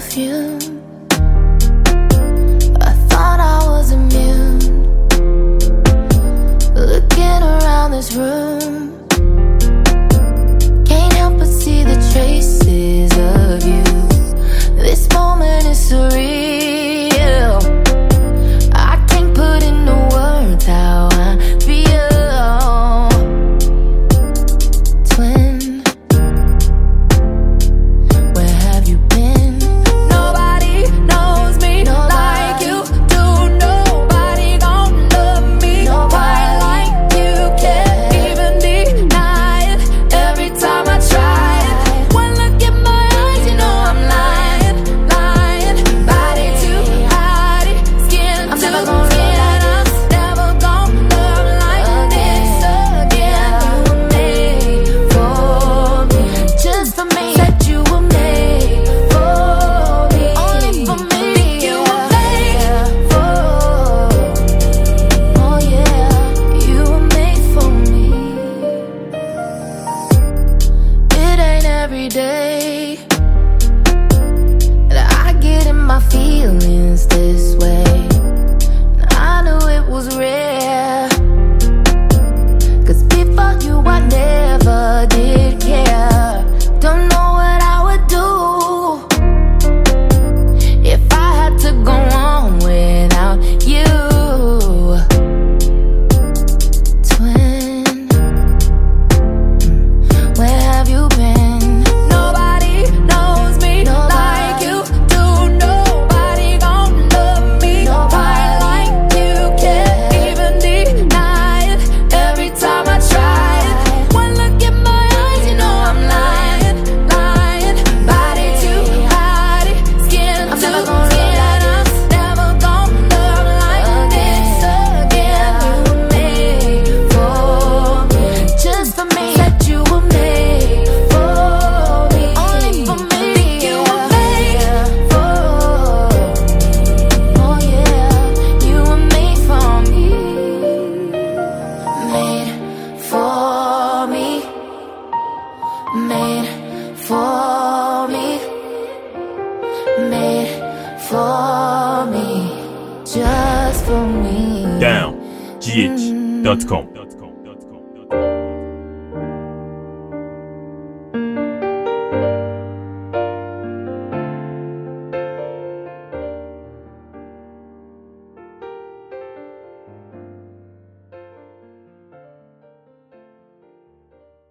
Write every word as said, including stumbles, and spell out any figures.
perfume. I thought I was immune. Looking around this room, can't help but see the traces of you. This moment is surreal. I can't put into words how I feel. Twin, where have you been? Nobody knows me like you do. Nobody gon' love me quite like you. Can't even deny it every time I try it. One look in my eyes, you know I'm lying, lying. Body to body, skin to skin. I'm never gonna love like this again. You were made for me, just for me. Said you were made for me, only for me. You were made for. Oh yeah, you were made for me. It ain't every day that I get in my feelings this way. I knew it was rare, 'cause before you I never did care. Don't know what I would do if I had to go on without you. Twin, where have you been? Nobody knows me like you do. Nobody gon' love me quite like you. Can't even deny it every time I try it. One look in my eyes, you know I'm lying, lying. Body to body, skin to skin. I'm never gonna love like this again. You were made for me, just for me. Said you were made for me, only for me. You were made for. Oh yeah, you were made for me, made for me, made for me, made for me, just for me. down g h dot com